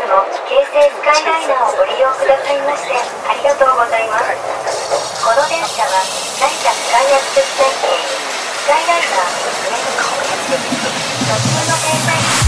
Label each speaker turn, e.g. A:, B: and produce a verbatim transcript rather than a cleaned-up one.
A: も京成スカイライナーをご利用くださいましてありがとうございます。この電車は成田スカイアクセス線系スカイライナー上野途中の停車駅